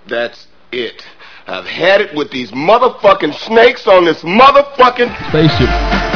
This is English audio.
That's it. I've had it with these motherfucking snakes on this motherfucking spaceship.